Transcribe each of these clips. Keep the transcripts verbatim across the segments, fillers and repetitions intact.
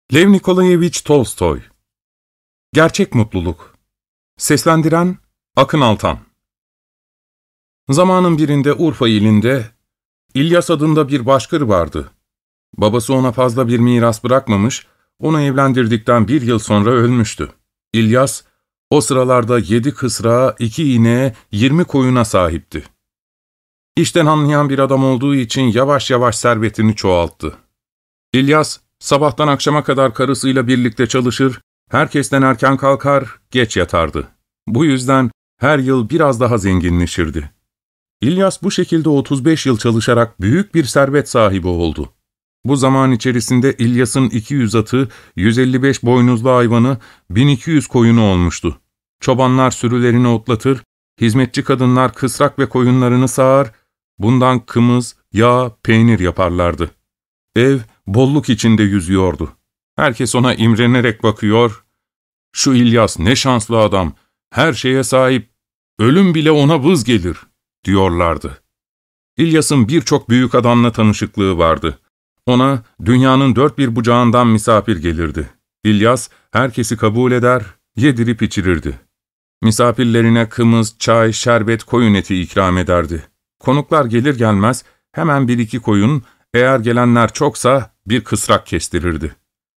Lev Nikolayevich Tolstoy. Gerçek Mutluluk. Seslendiren Akın Altan. Zamanın birinde Urfa ilinde İlyas adında bir başkır vardı. Babası ona fazla bir miras bırakmamış, onu evlendirdikten bir yıl sonra ölmüştü. İlyas, o sıralarda yedi kısrağa, iki ineğe, yirmi koyuna sahipti. İşten anlayan bir adam olduğu için yavaş yavaş servetini çoğalttı. İlyas, sabahtan akşama kadar karısıyla birlikte çalışır, herkesten erken kalkar, geç yatardı. Bu yüzden her yıl biraz daha zenginleşirdi. İlyas bu şekilde otuz beş yıl çalışarak büyük bir servet sahibi oldu. Bu zaman içerisinde İlyas'ın iki yüz atı, yüz elli beş boynuzlu hayvanı, bin iki yüz koyunu olmuştu. Çobanlar sürülerini otlatır, hizmetçi kadınlar kısrak ve koyunlarını sağar, bundan kımız, yağ, peynir yaparlardı. Ev bolluk içinde yüzüyordu. Herkes ona imrenerek bakıyor, ''Şu İlyas ne şanslı adam, her şeye sahip, ölüm bile ona vız gelir.'' diyorlardı. İlyas'ın birçok büyük adamla tanışıklığı vardı. Ona dünyanın dört bir bucağından misafir gelirdi. İlyas herkesi kabul eder, yedirip içirirdi. Misafirlerine kımız, çay, şerbet, koyun eti ikram ederdi. Konuklar gelir gelmez hemen bir iki koyun, eğer gelenler çoksa bir kısrak kestirirdi.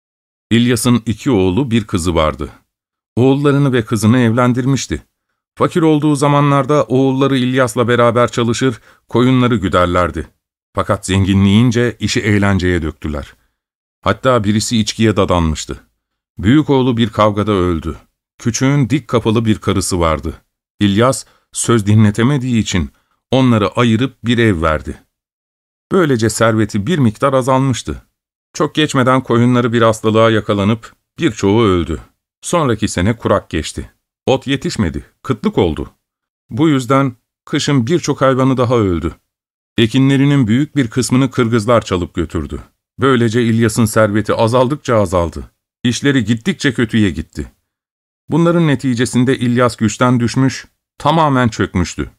İlyas'ın iki oğlu bir kızı vardı. Oğullarını ve kızını evlendirmişti. Fakir olduğu zamanlarda oğulları İlyas'la beraber çalışır, koyunları güderlerdi. Fakat zenginleyince işi eğlenceye döktüler. Hatta birisi içkiye dadanmıştı. Büyük oğlu bir kavgada öldü. Küçüğün dik kafalı bir karısı vardı. İlyas söz dinletemediği için onları ayırıp bir ev verdi. Böylece serveti bir miktar azalmıştı. Çok geçmeden koyunları bir hastalığa yakalanıp birçoğu öldü. Sonraki sene kurak geçti. Ot yetişmedi, kıtlık oldu. Bu yüzden kışın birçok hayvanı daha öldü. Ekinlerinin büyük bir kısmını Kırgızlar çalıp götürdü. Böylece İlyas'ın serveti azaldıkça azaldı. İşleri gittikçe kötüye gitti. Bunların neticesinde İlyas güçten düşmüş, tamamen çökmüştü.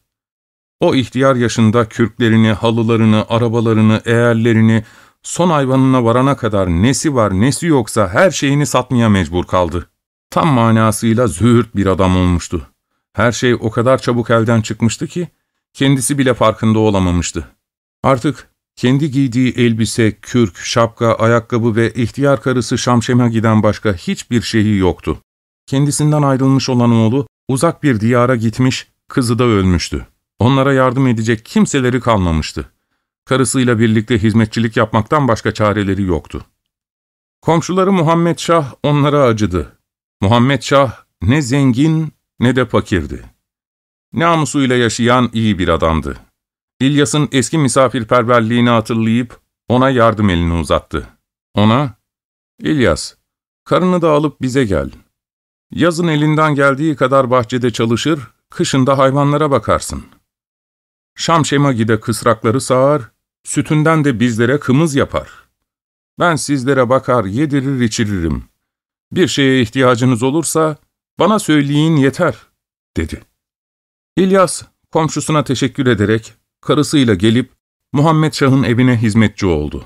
O ihtiyar yaşında kürklerini, halılarını, arabalarını, eğerlerini, son hayvanına varana kadar nesi var nesi yoksa her şeyini satmaya mecbur kaldı. Tam manasıyla züğürt bir adam olmuştu. Her şey o kadar çabuk elden çıkmıştı ki, kendisi bile farkında olamamıştı. Artık kendi giydiği elbise, kürk, şapka, ayakkabı ve ihtiyar karısı Şamşem'e giden başka hiçbir şeyi yoktu. Kendisinden ayrılmış olan oğlu uzak bir diyara gitmiş, kızı da ölmüştü. Onlara yardım edecek kimseleri kalmamıştı. Karısıyla birlikte hizmetçilik yapmaktan başka çareleri yoktu. Komşuları Muhammed Şah onlara acıdı. Muhammed Şah ne zengin ne de fakirdi. Namusuyla yaşayan iyi bir adamdı. İlyas'ın eski misafirperverliğini hatırlayıp ona yardım elini uzattı. Ona, ''İlyas, karını da alıp bize gel. Yazın elinden geldiği kadar bahçede çalışır, kışın da hayvanlara bakarsın. Şamşemagide kısrakları sağar, sütünden de bizlere kımız yapar. Ben sizlere bakar, yedirir içiririm. Bir şeye ihtiyacınız olursa bana söyleyin yeter.'' dedi. İlyas, komşusuna teşekkür ederek karısıyla gelip Muhammed Şah'ın evine hizmetçi oldu.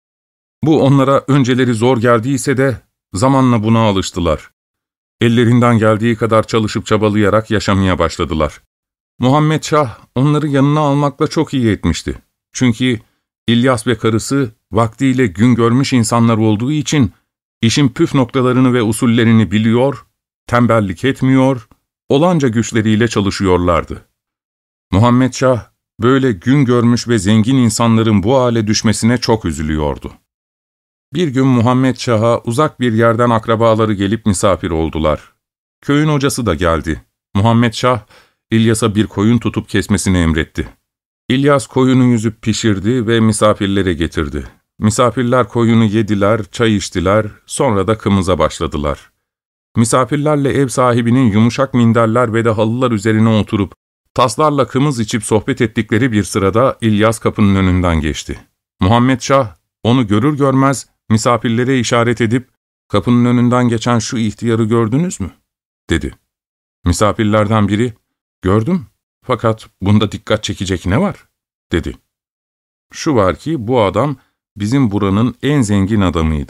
Bu onlara önceleri zor geldiyse de zamanla buna alıştılar. Ellerinden geldiği kadar çalışıp çabalayarak yaşamaya başladılar. Muhammed Şah onları yanına almakla çok iyi etmişti. Çünkü İlyas ve karısı vaktiyle gün görmüş insanlar olduğu için işin püf noktalarını ve usullerini biliyor, tembellik etmiyor, olanca güçleriyle çalışıyorlardı. Muhammed Şah böyle gün görmüş ve zengin insanların bu hale düşmesine çok üzülüyordu. Bir gün Muhammed Şah'a uzak bir yerden akrabaları gelip misafir oldular. Köyün hocası da geldi. Muhammed Şah, İlyas'a bir koyun tutup kesmesini emretti. İlyas koyunu yüzüp pişirdi ve misafirlere getirdi. Misafirler koyunu yediler, çay içtiler, sonra da kımıza başladılar. Misafirlerle ev sahibinin yumuşak minderler ve de halılar üzerine oturup, taslarla kımız içip sohbet ettikleri bir sırada İlyas kapının önünden geçti. Muhammed Şah, onu görür görmez misafirlere işaret edip, ''Kapının önünden geçen şu ihtiyarı gördünüz mü?'' dedi. Misafirlerden biri, ''Gördüm, fakat bunda dikkat çekecek ne var?'' dedi. ''Şu var ki bu adam bizim buranın en zengin adamıydı.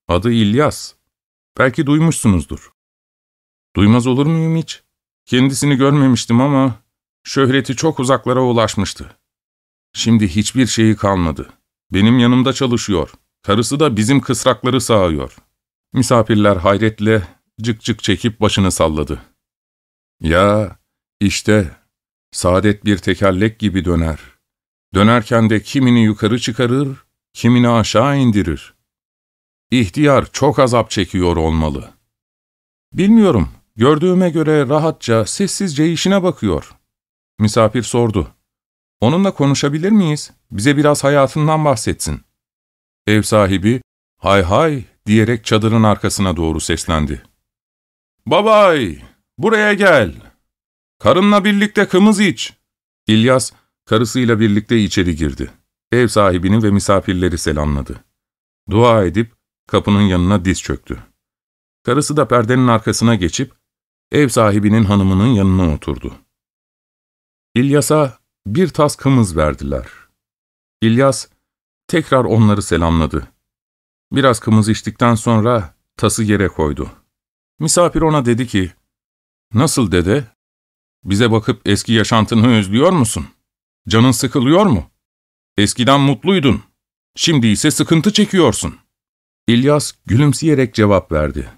Adı İlyas. Belki duymuşsunuzdur. Duymaz olur muyum hiç? Kendisini görmemiştim ama şöhreti çok uzaklara ulaşmıştı. Şimdi hiçbir şeyi kalmadı. Benim yanımda çalışıyor. Karısı da bizim kısrakları sağıyor. Misafirler hayretle cık cık çekip başını salladı. Ya işte saadet bir tekerlek gibi döner. Dönerken de kimini yukarı çıkarır, kimini aşağı indirir. İhtiyar çok azap çekiyor olmalı. Bilmiyorum, gördüğüme göre rahatça, sessizce işine bakıyor. Misafir sordu. Onunla konuşabilir miyiz? Bize biraz hayatından bahsetsin. Ev sahibi, hay hay diyerek çadırın arkasına doğru seslendi. Babay, buraya gel. Karınla birlikte kımız iç. İlyas, karısıyla birlikte içeri girdi. Ev sahibini ve misafirleri selamladı. Dua edip kapının yanına diz çöktü. Karısı da perdenin arkasına geçip ev sahibinin hanımının yanına oturdu. İlyas'a bir tas kımız verdiler. İlyas tekrar onları selamladı. Biraz kımız içtikten sonra tası yere koydu. Misafir ona dedi ki, ''Nasıl dede? Bize bakıp eski yaşantını özlüyor musun? Canın sıkılıyor mu? Eskiden mutluydun. Şimdi ise sıkıntı çekiyorsun.'' İlyas gülümseyerek cevap verdi.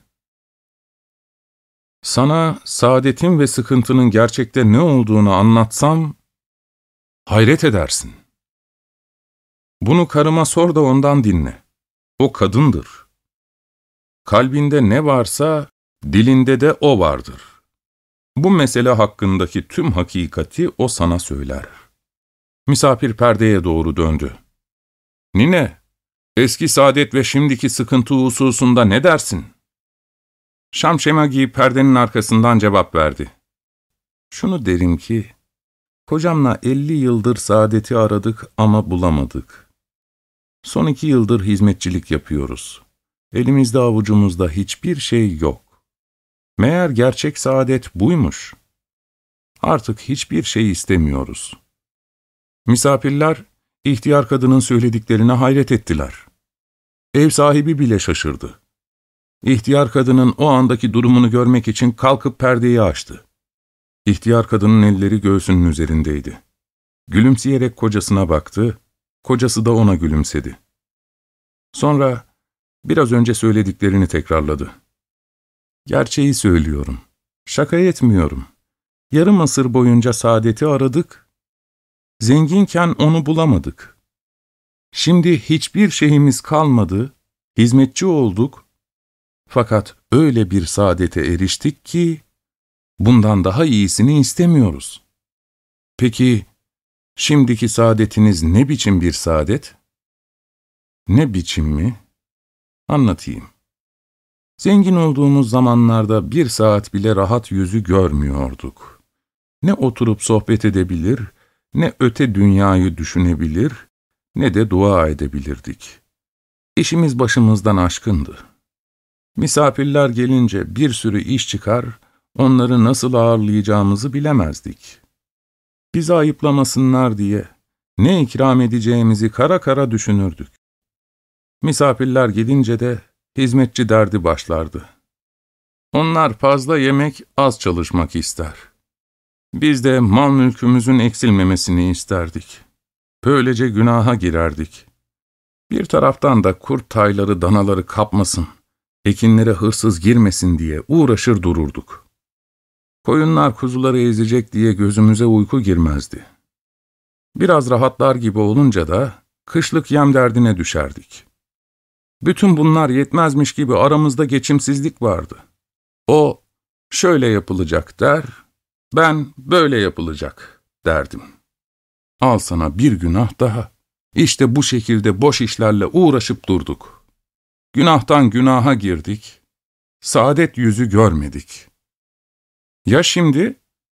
''Sana saadetin ve sıkıntının gerçekte ne olduğunu anlatsam, hayret edersin. Bunu karıma sor da ondan dinle. O kadındır. Kalbinde ne varsa dilinde de o vardır. Bu mesele hakkındaki tüm hakikati o sana söyler.'' Misafir perdeye doğru döndü. ''Nine, eski saadet ve şimdiki sıkıntı hususunda ne dersin?'' Şamşema giyip perdenin arkasından cevap verdi. ''Şunu derim ki, kocamla elli yıldır saadeti aradık ama bulamadık. Son iki yıldır hizmetçilik yapıyoruz. Elimizde avucumuzda hiçbir şey yok. Meğer gerçek saadet buymuş. Artık hiçbir şey istemiyoruz.'' Misafirler, ihtiyar kadının söylediklerine hayret ettiler. Ev sahibi bile şaşırdı. İhtiyar kadının o andaki durumunu görmek için kalkıp perdeyi açtı. İhtiyar kadının elleri göğsünün üzerindeydi. Gülümseyerek kocasına baktı, kocası da ona gülümsedi. Sonra biraz önce söylediklerini tekrarladı. ''Gerçeği söylüyorum, şaka etmiyorum. Yarım asır boyunca saadeti aradık, zenginken onu bulamadık. Şimdi hiçbir şeyimiz kalmadı, hizmetçi olduk, fakat öyle bir saadete eriştik ki, bundan daha iyisini istemiyoruz. Peki, şimdiki saadetiniz ne biçim bir saadet?'' ''Ne biçim mi? Anlatayım. Zengin olduğumuz zamanlarda bir saat bile rahat yüzü görmüyorduk. Ne oturup sohbet edebilir, ne öte dünyayı düşünebilir, ne de dua edebilirdik. İşimiz başımızdan aşkındı. Misafirler gelince bir sürü iş çıkar, onları nasıl ağırlayacağımızı bilemezdik. Bizi ayıplamasınlar diye ne ikram edeceğimizi kara kara düşünürdük. Misafirler gidince de hizmetçi derdi başlardı. Onlar fazla yemek, az çalışmak ister. Biz de mal mülkümüzün eksilmemesini isterdik. Böylece günaha girerdik. Bir taraftan da kurt tayları danaları kapmasın, ekinlere hırsız girmesin diye uğraşır dururduk. Koyunlar kuzuları ezecek diye gözümüze uyku girmezdi. Biraz rahatlar gibi olunca da kışlık yem derdine düşerdik. Bütün bunlar yetmezmiş gibi aramızda geçimsizlik vardı. O şöyle yapılacak der, ben böyle yapılacak derdim. Al sana bir günah daha. İşte bu şekilde boş işlerle uğraşıp durduk. Günahtan günaha girdik, saadet yüzü görmedik. Ya şimdi?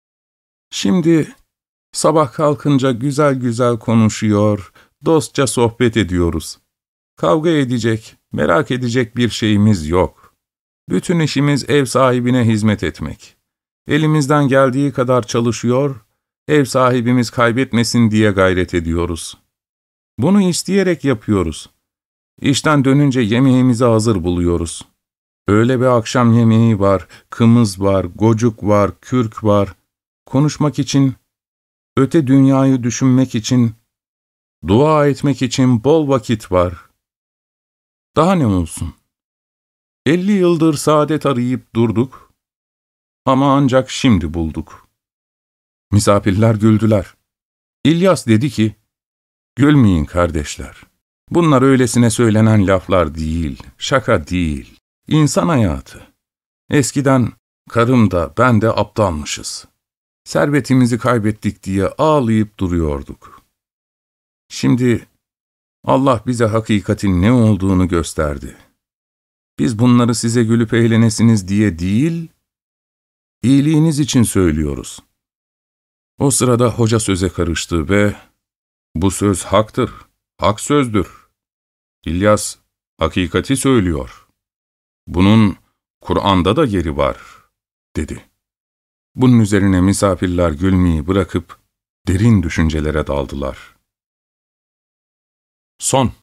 Şimdi sabah kalkınca güzel güzel konuşuyor, dostça sohbet ediyoruz. Kavga edecek, merak edecek bir şeyimiz yok. Bütün işimiz ev sahibine hizmet etmek. Elimizden geldiği kadar çalışıyor, ev sahibimiz kaybetmesin diye gayret ediyoruz. Bunu isteyerek yapıyoruz. İşten dönünce yemeğimizi hazır buluyoruz. Öyle bir akşam yemeği var, kımız var, gocuk var, kürk var. Konuşmak için, öte dünyayı düşünmek için, dua etmek için bol vakit var. Daha ne olsun? Elli yıldır saadet arayıp durduk ama ancak şimdi bulduk. Misafirler güldüler. İlyas dedi ki, "Gülmeyin kardeşler. Bunlar öylesine söylenen laflar değil, şaka değil. İnsan hayatı. Eskiden karım da ben de aptalmışız. Servetimizi kaybettik diye ağlayıp duruyorduk. Şimdi Allah bize hakikatin ne olduğunu gösterdi. Biz bunları size gülüp eğlenesiniz diye değil, iyiliğiniz için söylüyoruz." O sırada hoca söze karıştı ve "Bu söz haktır, hak sözdür. İlyas hakikati söylüyor. Bunun Kur'an'da da yeri var," dedi. Bunun üzerine misafirler gülmeyi bırakıp derin düşüncelere daldılar. Son